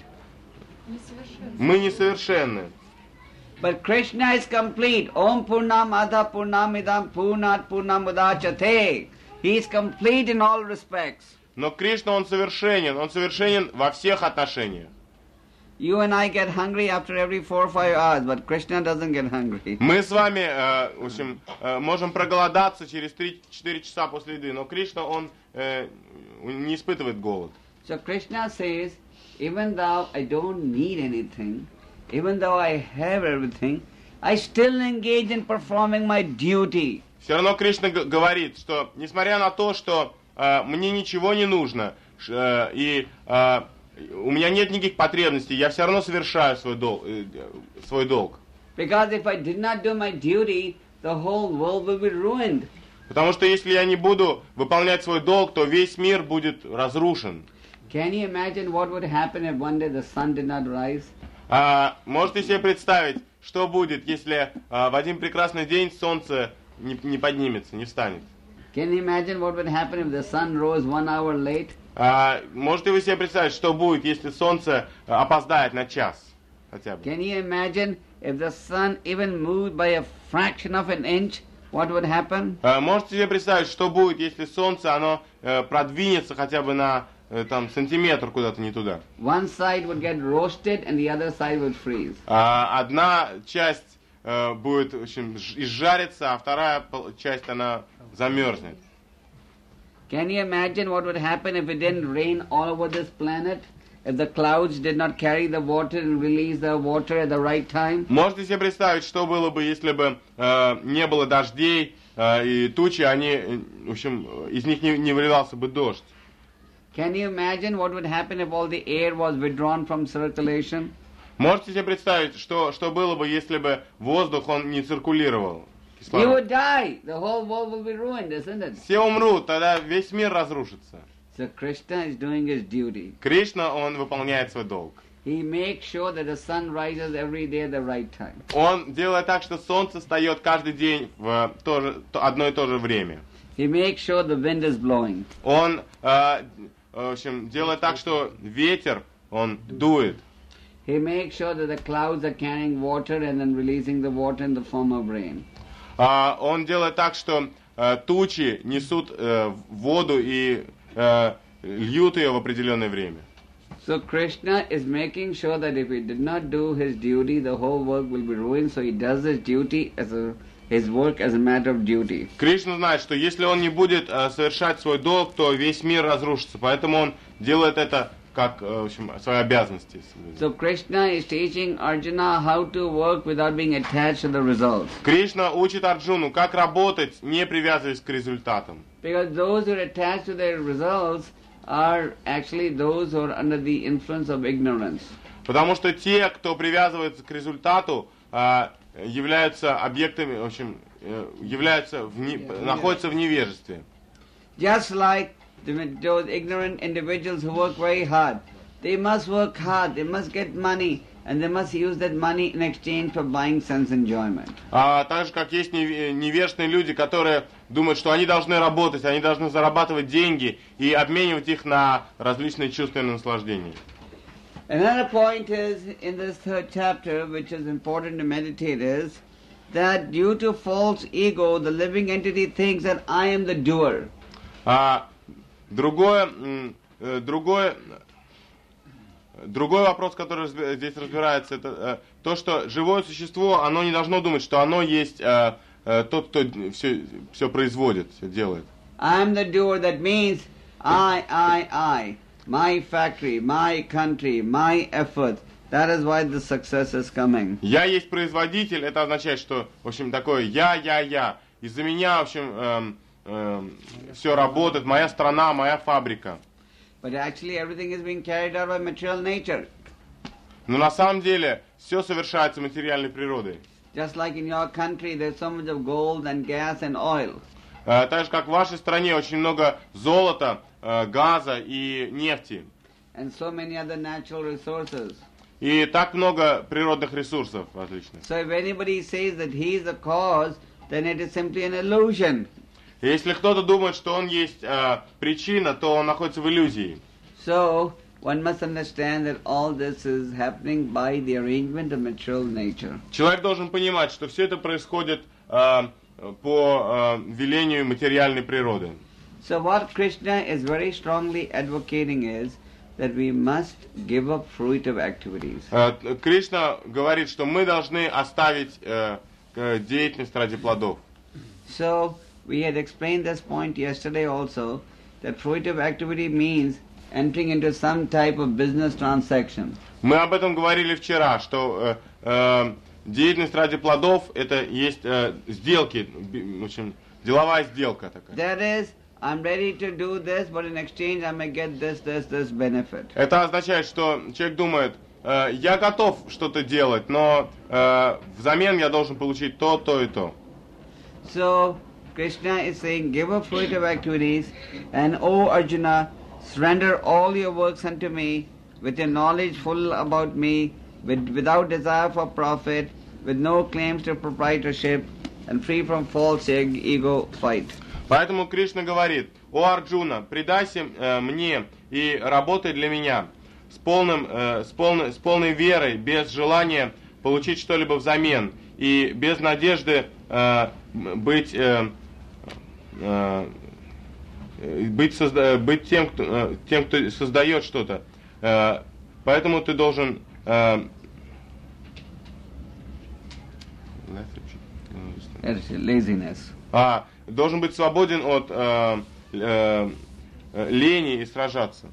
Мы несовершенны. But Krishna is complete. Om Purnam Adha Purnamidam Purnat Purnamudachate. He is complete in all respects. Но Кришна, Он совершенен, Он совершенен во всех отношениях. You and I get hungry after every four or five hours, but Krishna doesn't get hungry. Мы с вами, э, в общем, э, можем проголодаться через три-четыре часа после еды, но Кришна, Он э, не испытывает голод. So Krishna says, even though I don't need anything, even though I have everything, I still engage in performing my duty. Все равно Кришна г- говорит, что несмотря на то, что э, мне ничего не нужно, э, и э, у меня нет никаких потребностей, я все равно совершаю свой долг. Э, свой долг. Because if I did not do my duty, the whole world will be ruined. Потому что если я не буду выполнять свой долг, то весь мир будет разрушен. Can you imagine what would happen if one day the sun did not rise? А, можете себе представить, что будет, если а, в один прекрасный день солнце не, не поднимется, не встанет? Can you imagine what would happen if the sun rose one hour late? А, можете вы себе представить, что будет, если солнце опоздает на час хотя бы? Can you imagine if the sun even moved by a fraction of an inch? What would happen? А, можете себе представить, что будет, если солнце оно э, продвинется хотя бы на э, там, сантиметр куда-то не туда? One side would get roasted and the other side would freeze. А, одна часть э, будет, в общем, ж- изжариться, а вторая пол- часть она замерзнет. Can you imagine what would happen if it didn't rain all over this planet? If the clouds did not carry the water and release the water at the right time? Можете себе представить, что было бы, если бы э, не было дождей, э, и тучи, они, э, в общем, из них не, не выливался бы дождь? Can you imagine what would happen if all the air was withdrawn from circulation? Можете себе представить, что, что было бы, если бы воздух, он не циркулировал? You Кислород. would die. The whole world will be ruined, isn't it? Все умрут, тогда весь мир разрушится. So Krishna is doing his duty. Кришна, он выполняет свой долг. He makes sure that the sun rises every day at the right time. Он делает так, что солнце встает каждый день в то же, то- одно и то же время. He makes sure the wind is blowing. Он, э, в общем, делает так, что ветер, он дует. He makes sure that the clouds are carrying water and then releasing the water in the form of rain. А, он делает так, что э, тучи несут э, воду и э, льют ее в определенное время. So Krishna is making sure that if he did not do his duty, the whole work will be ruined. So he does his duty as a his work as a matter of duty. Кришна знает, что если он не будет э, совершать свой долг, то весь мир разрушится. Поэтому он делает это как, э, в общем, свои обязанности. So Krishna is teaching Arjuna how to work without being attached to the results. Кришна учит Арджуну, как работать, не привязываясь к результатам. Because those who are attached to their results are actually those who are under the influence of ignorance. Потому что те, кто привязывается к результату, э, являются объектами, в общем, э, являются в не- находятся в невежестве. Just like the, those ignorant individuals who work very hard. They must work hard, they must get money, and they must use that money in exchange for buying sense enjoyment. А так же, как есть неве- невежные люди, которые думают, что они должны работать, они должны зарабатывать деньги и обменивать их на различные чувственные наслаждения. Another point is in this third chapter, which is important to meditate, is that due to false ego, the living entity thinks that I am the doer. А другое, м, э, другое, другой вопрос, который разби- здесь разбирается, это э, то, что живое существо, оно не должно думать, что оно есть э, э, тот, кто все, все производит, все делает. I am the doer. That means I, I, I. My factory, my country, my effort. That is why the success is coming. Я есть производитель, это означает, что, в общем, такое я, я, я. Из-за меня, в общем, эм, эм, все работает, моя страна, моя фабрика. But actually everything is being carried out by material nature. Но на самом деле все совершается материальной природой. Just like in your country, there's so much of gold and gas and oil. Э, Так же, как в вашей стране очень много золота, э, газа и нефти. And so many other natural resources. И так много природных ресурсов различных. So if anybody says that he is the cause, then it is simply an illusion. И если кто-то думает, что он есть э, причина, то он находится в иллюзии. So one must understand that all this is happening by the arrangement of material nature. Человек должен понимать, что все это происходит э, по э, велению материальной природы. So what Krishna is very strongly advocating is that we must give up fruitive activities. Э, Кришна говорит, что мы должны оставить э, э, деятельность ради плодов. So we had explained this point yesterday also, that fruitive activity means entering into some type of business transaction. Мы об этом говорили вчера, что э, э, деятельность ради плодов это есть э, сделки, в общем, деловая сделка такая. That is, I'm ready to do this, but in exchange I may get this, this, this benefit. Это означает, что человек думает, э, я готов что-то делать, но э, взамен я должен получить то, то и то. So Krishna is saying, give up fruitive activities, and O Arjuna, surrender all your works unto me, with your knowledge full about me, with, without desire for profit, with no claims to proprietorship, and free from false eg- ego fight. Поэтому Кришна говорит, о Арджуна, предайся э, мне и работай для меня с, полным, э, с, полной, с полной верой, без желания получить что-либо взамен и без надежды э, быть, э, э, быть, созда- быть тем, кто, э, тем, кто создает что-то. Э, поэтому ты должен... Э, Laziness. А, должен быть свободен от э, э, э, лени и сражаться.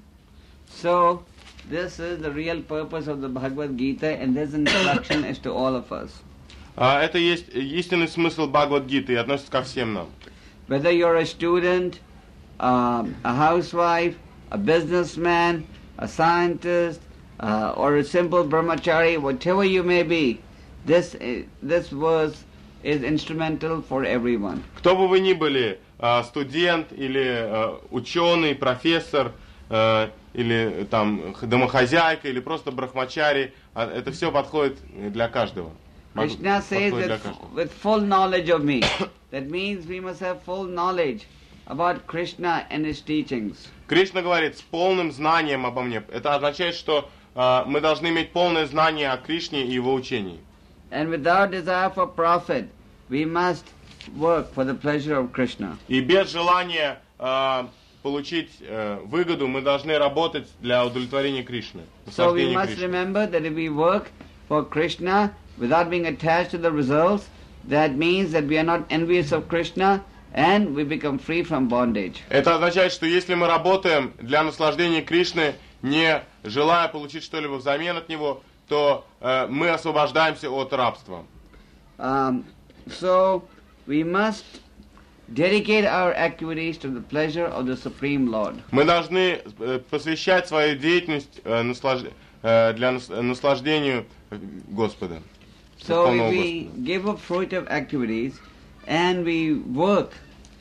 So, this is the real purpose of the Bhagavad Gita, and this instruction is to all of us. А, это есть истинный смысл Бхагавад-гиты и относится ко всем нам. Whether you're a student, um, a housewife, a businessman, a scientist, uh, or a simple brahmachari, whatever you may be, this i- this verse is instrumental for everyone. Кто бы вы ни были, э, студент или э, ученый, профессор, э, или там х- домохозяйка, или просто брахмачари, а, это все подходит для каждого. Мог- Krishna says подходит для that каждого. with full knowledge of me. That means we must have full knowledge about Krishna and his teachings. Кришна говорит, с полным знанием обо мне. Это означает, что э, мы должны иметь полное знание о Кришне и его учении. And without desire for profit, we must work for the pleasure of Krishna. И без желания э, получить э, выгоду мы должны работать для удовлетворения Кришны. So we наслаждения must Кришны. remember that if we work for Krishna without being attached to the results, that means that we are not envious of Krishna and we become free from bondage. Это означает, что если мы работаем для наслаждения Кришны, не желая получить что-либо взамен от него, то э, мы освобождаемся от рабства. Um, so we must dedicate our activities to the pleasure of the Supreme Lord. Мы должны э, посвящать свою деятельность э, наслаж- э, для нас- наслаждению Господа. So Верховного if we Господа. give up fruitive activities and we work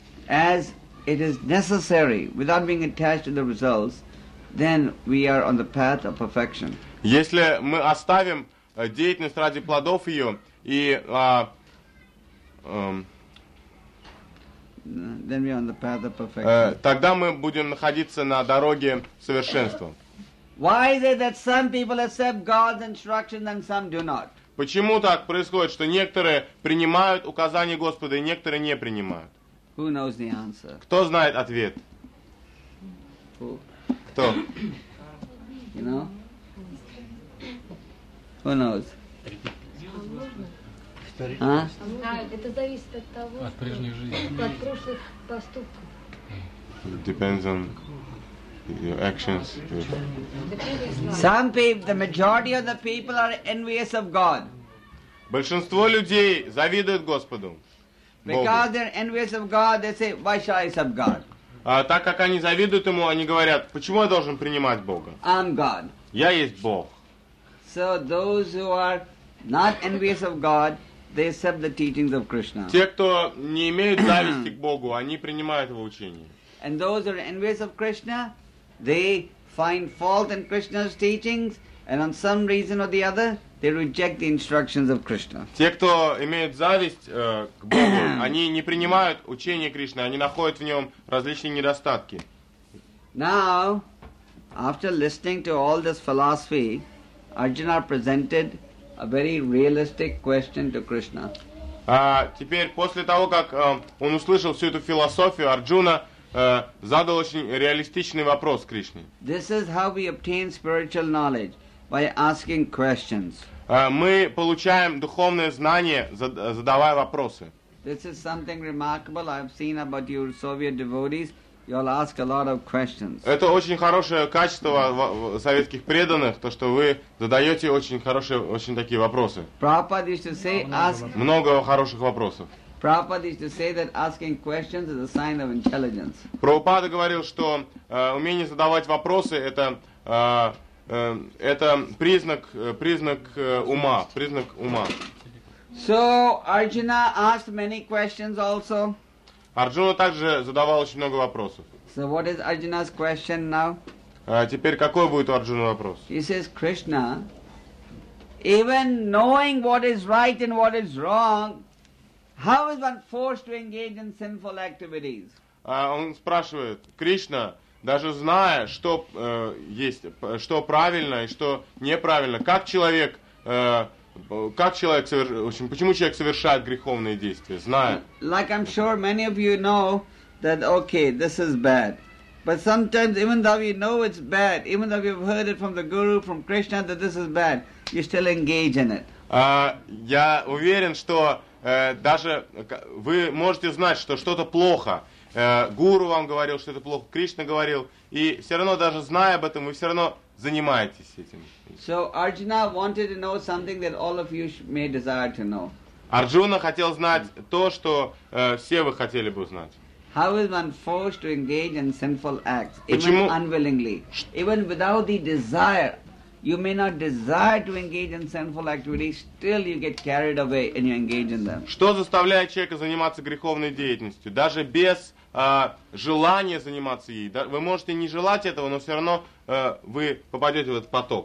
as it is necessary without being attached to the results, then we are on the path of perfection. Если мы оставим э, деятельность ради плодов ее и а, эм, Then we are on the path of э, perfection. тогда мы будем находиться на дороге совершенства. Why is it that some people accept God's instruction and some do not? Почему так происходит, что некоторые принимают указания Господа и некоторые не принимают? Who knows the answer? Кто знает ответ? Who? Кто? You know? Who knows? А? А, это зависит от того, От прежней жизни. что- от прошлых поступков. Depends on your actions. The previous life. Some people, the majority of the people are envious of God. Большинство людей завидуют Господу. Богу. Because they're envious of God, they say, why shall I serve God? А так как они завидуют Ему, они говорят, почему я должен принимать Бога? I'm God. Я есть Бог. So those who are not envious of God, they accept the teachings of Krishna. Те, кто не имеют зависти к Богу, они принимают Его учение. And those who are envious of Krishna, they find fault in Krishna's teachings, and on some reason or the other, they reject the instructions of Krishna. Те, кто имеют зависть э, к Богу, они не принимают учение Кришны, они находят в нем различные недостатки. Now, after listening to all this philosophy, Arjuna presented a very realistic question to Krishna. А теперь, после того, как э, он услышал всю эту философию, Арджуна э, задал очень реалистичный вопрос Кришне. This is how we obtain spiritual knowledge, by asking questions. Э, мы получаем духовное знание, зад, задавая вопросы. This is something remarkable I've seen about you Soviet devotees. You all ask a lot of questions. Это очень хорошее качество советских преданных, то, что вы задаете очень хорошие, очень такие вопросы. Prabhupada used to say, ask. Много хороших вопросов. Prabhupada used to say that asking questions is a sign of intelligence. Прабхупада говорил, что э, умение задавать вопросы это э, э, это признак признак э, ума, признак ума. So Arjuna asked many questions also. Арджуна также задавал очень много вопросов. So what is Arjuna's question now? А теперь какой будет у Арджуны вопрос? He says, Krishna, even knowing what is right and what is wrong, how is one forced to engage in sinful activities? А он спрашивает, Кришна, даже зная, что э, есть, что правильно и что неправильно, как человек, э, как человек соверш... в общем, почему человек совершает греховные действия, зная? Like I'm sure many of you know that okay, this is bad. But sometimes even though you know it's bad, even though you've heard it from the Guru, from Krishna that this is bad, you still engage in it. А, я уверен, что э, даже вы можете знать, что что-то плохо. Э, Гуру вам говорил, что это плохо, Кришна говорил, и все равно, даже зная об этом, вы все равно занимаетесь этим. So Arjuna wanted to know something that all of you may desire to know. Арджуна хотел знать то, что э, все вы хотели бы узнать. How is one forced to engage in sinful acts, Почему? even unwillingly, even without the desire? You may not desire to engage in sinful activities, still you get carried away and you engage in them. Что заставляет человека заниматься греховной деятельностью? Даже без э, желания заниматься ей. Да, вы можете не желать этого, но все равно э, вы попадете в этот поток.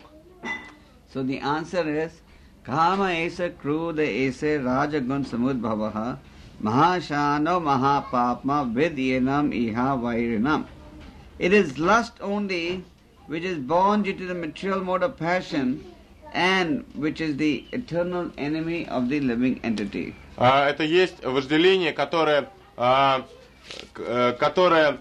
So the answer is, Kama esa kruda esa rajagun samudbhavaha mahashano mahapapma vidyenam iha vairinam. It is lust only which is born due to the material mode of passion and which is the eternal enemy of the living entity. А, это есть вожделение, которое, а, к, которое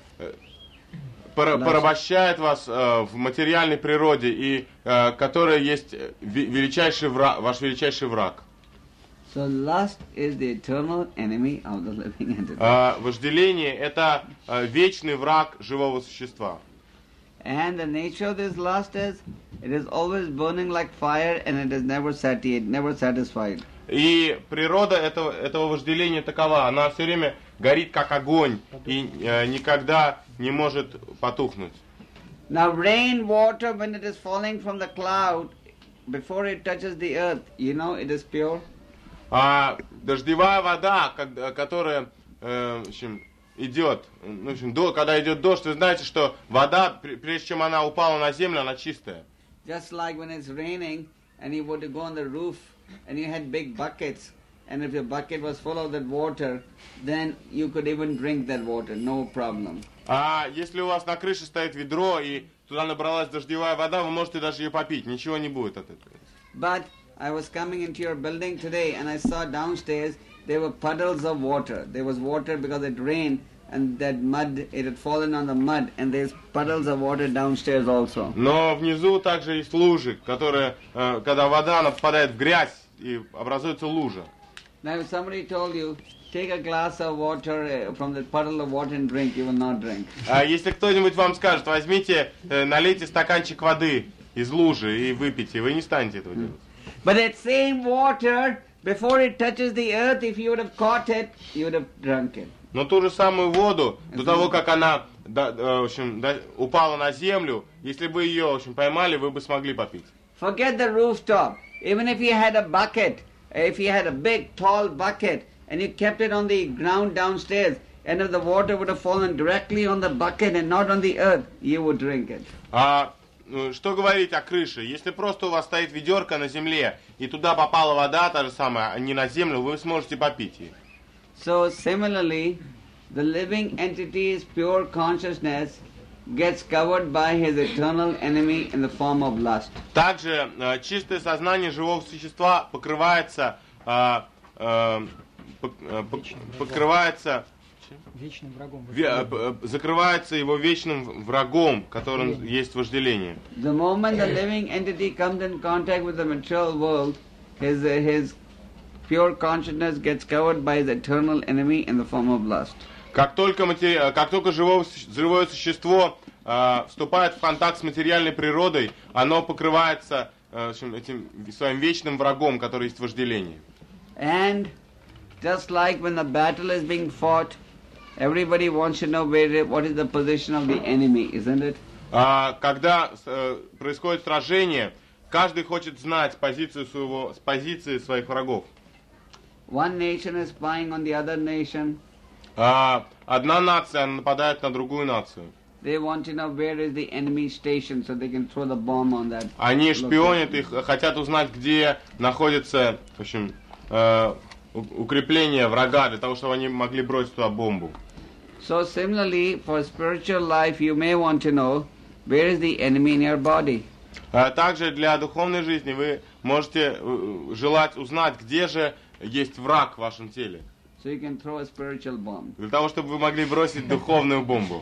пор, порабощает вас а, в материальной природе и а, которое есть величайший враг, ваш величайший враг. So lust is the eternal enemy of the living entity. А, вожделение это а, вечный враг живого существа. And the nature of this lust is, it is always burning like fire and it is never satiated, never satisfied. И природа этого, этого вожделения такова, она все время горит как огонь и э, никогда не может потухнуть. Now rain water, when it is falling from the cloud, before it touches the earth, you know it is pure. А дождевая вода, которая э, в общем, идет, в общем, до, когда идет дождь, вы знаете, что вода, прежде чем она упала на землю, она чистая. Just like when it's raining and you were to go on the roof and you had big buckets, and if your bucket was full of that water, then you could even drink that water, no problem. А если у вас на крыше стоит ведро и туда набралась дождевая вода, вы можете даже ее попить, ничего не будет от этого. But I was coming into your building today and I saw downstairs there were puddles of water. There was water because it rained and that mud, it had fallen on the mud and there's puddles of water downstairs also. Но внизу также есть лужи, которые, э, когда вода она попадает в грязь и образуется лужа. Now if somebody told you, take a glass of water from the puddle of water and drink, you will not drink. А если кто-нибудь вам скажет, возьмите, э, налейте стаканчик воды из лужи и выпейте, вы не станете этого делать. But that same water, before it touches the earth, if you would have caught it, you would have drunk it. Но ту же самую воду, до того, как она да, в общем, да, упала на землю, если бы ее в общем, поймали, вы бы смогли попить. Forget the rooftop. Even if you had a bucket If you had a big tall bucket and you kept it on the ground downstairs, and if the water would have fallen directly on the bucket and not on the earth, you would drink it. А ну, что говорить о крыше? Если просто у вас стоит ведерко на земле, и туда попала вода, та же самая, а не на землю, вы сможете попить ее. So similarly, the living entity's pure consciousness gets covered by his eternal enemy in the form of lust. Также э, чистое сознание живого существа покрывается, э, э, пок- э, пок- покрывается, Вечным врагом. ве- э, закрывается его вечным врагом, которым есть вожделение. The moment the living entity comes in contact with the material world, his uh, his pure consciousness gets covered by his eternal enemy in the form of lust. Как только, матери... как только живое, су- живое существо э, вступает в контакт с материальной природой, оно покрывается э, в общем, этим своим вечным врагом, который есть вожделение. And just like when the battle is being fought, everybody wants to know where it- what is the position of the enemy, isn't it? А, когда э, происходит сражение, каждый хочет знать позицию своего, с позиции своих врагов. One nation is spying on the other nation. А, одна нация нападает на другую нацию. They want to know where is the enemy station so they can throw the bomb on that. Они location. шпионят и х- хотят узнать, где находится, в общем, э, у- укрепление врага, для того, чтобы они могли бросить туда бомбу. So similarly, for spiritual life, you may want to know where is the enemy in your body. А также для духовной жизни вы можете э, желать узнать, где же есть враг в вашем теле, So you can throw a spiritual bomb. для того, чтобы вы могли бросить духовную бомбу.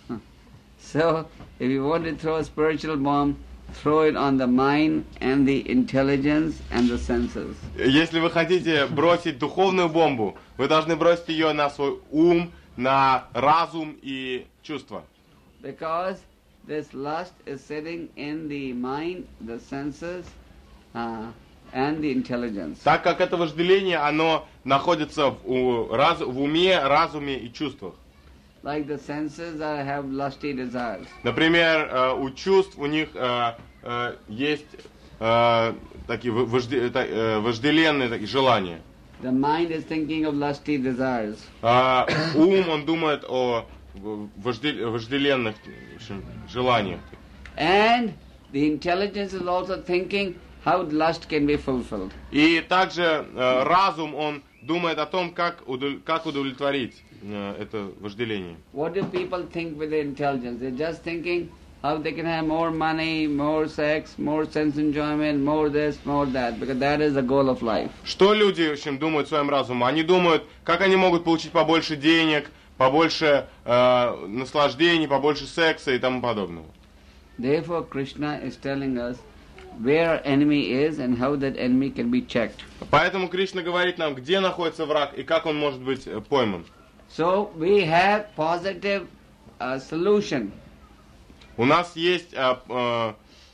So, if you want to throw a spiritual bomb, throw it on the mind and the intelligence and the senses. Если вы хотите бросить духовную бомбу, вы должны бросить ее на свой ум, на разум и чувства. Because this lust is sitting in the mind, the senses, uh, and the intelligence. Так как это вожделение, оно находится в, у- раз- в уме, разуме и чувствах. Like the senses are, have lusty desires. Например, э, у чувств у них э, э, есть э, такие в- вожде- та- э, вожделенные такие желания. The mind is thinking of lusty desires. А ум, он думает о в- вожде- вожделенных в общем, желаниях. And the intelligence is also thinking how lust can be fulfilled. И также э, разум, он думает о том, как, удов- как удовлетворить э, это вожделение. What do people think with their intelligence? They're just thinking how they can have more money, more sex, more sense enjoyment, more this, more that, because that is the goal of life. Что люди, в общем, думают своим разумом? Они думают, как они могут получить побольше денег, побольше э, наслаждений, побольше секса и тому подобного. Therefore, Krishna is telling us where our enemy is and how that enemy can be checked. Поэтому Кришна говорит нам, где находится враг и как он может быть э, пойман. So we have positive uh, solution. У нас есть э, э,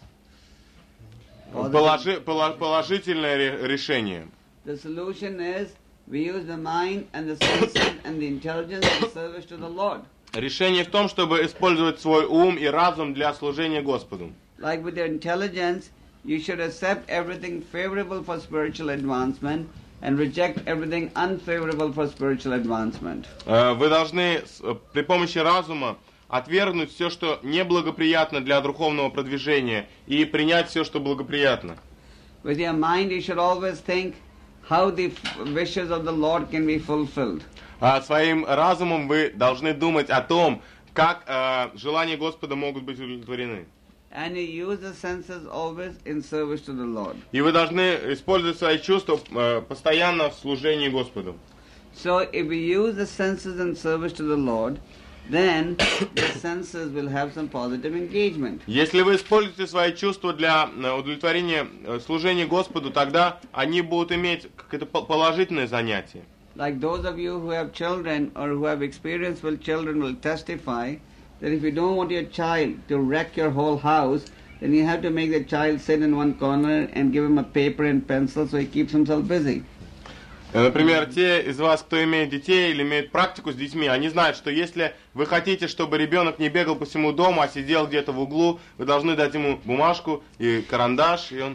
положи- поло- положительное ре- решение. The solution is we use the mind and the senses and the intelligence in service to the Lord. Решение в том, чтобы использовать свой ум и разум для служения Господу. Like with your intelligence, you should accept everything favorable for spiritual advancement and reject everything unfavorable for spiritual advancement. Э, Вы должны с- э, при помощи разума отвергнуть все, что неблагоприятно для духовного продвижения, и принять все, что благоприятно. With your mind, you should always think how the f- wishes of the Lord can be fulfilled. А своим разумом вы должны думать о том, как э, желания Господа могут быть удовлетворены. And you use the senses always in service to the Lord. И вы должны использовать свои чувства э, постоянно в служении Господу. So if we use the senses in service to the Lord, then the senses will have some positive engagement. Если вы используете свои чувства для э, удовлетворения э, служения Господу, тогда они будут иметь какое-то по- положительное занятие. Like those of you who have children or who have experience with children will testify that if you don't want your child to wreck your whole house, then you have to make the child sit in one corner and give him a paper and pencil so he keeps himself busy. Например, те из вас, кто имеет детей или имеет практику с детьми, они знают, что если вы хотите, чтобы ребенок не бегал по всему дому, а сидел где-то в углу, вы должны дать ему бумажку и карандаш, и он...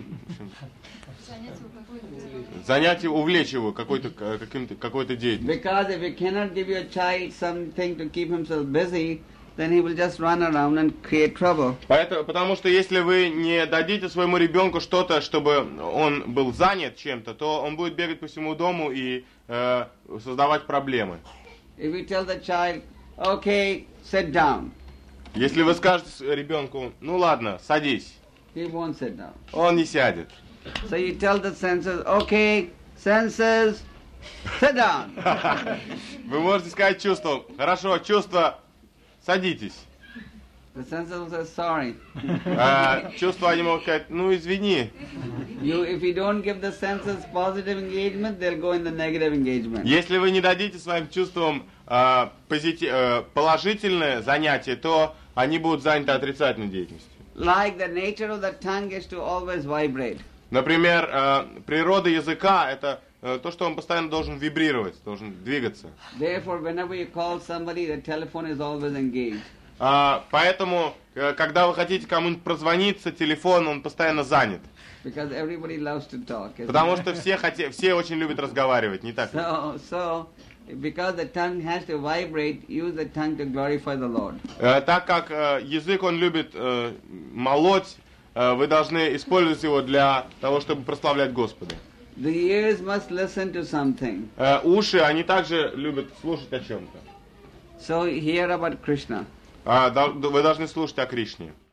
Занять его, увлечь его какой-то, каким-то, какой-то деятельностью. Because if you cannot give your child something to keep himself busy, then he will just run around and create trouble. Поэтому, потому что если вы не дадите своему ребенку что-то, чтобы он был занят чем-то, то он будет бегать по всему дому и э, создавать проблемы. If you tell the child, okay, sit down, Если вы скажете ребенку, ну ладно, садись, he won't sit down. он не сядет. So you tell the senses, okay, senses, sit down. Вы можете сказать чувству, хорошо, чувство, садитесь. The senses will say, sorry. А чувства они могут сказать, ну извини. You, if you don't give the senses positive engagement, they'll go in the negative engagement. Если вы не дадите своим чувствам а, позити- а, положительное занятие, то они будут заняты отрицательной деятельностью. Like the nature of the tongue is to always vibrate. Например, а, природа языка это а, то, что он постоянно должен вибрировать, должен двигаться. Therefore, whenever you call somebody, the telephone is always engaged. А, поэтому, э, когда вы хотите кому-нибудь прозвониться, телефон, он постоянно занят. Because everybody loves to talk. isn't Потому it? что все, хоте- все очень любят разговаривать, не так ли? So, so, because the tongue has to vibrate, use the tongue to glorify the Lord. Э, так как э, язык он любит э, молоть, э, вы должны использовать его для того, чтобы прославлять Господа. The ears must listen to something. Э, уши, они также любят слушать о чем-то. So, hear about Krishna. А, да- вы должны слушать о Кришне.